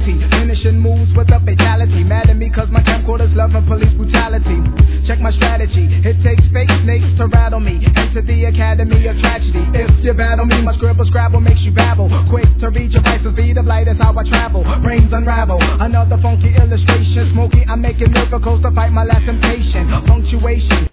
reality. Finishing moves with a fatality. Mad at me cause my camcorders loving police brutality. Check my strategy. It takes fake snakes to rattle me. Into the academy of tragedy. If you battle me, my scribble scrabble makes you babble. Quick to read your vices, speed of light is how I travel. Brains unravel. Another funky illustration. Smoky, I'm making miracles to fight my last temptation. Punctuation.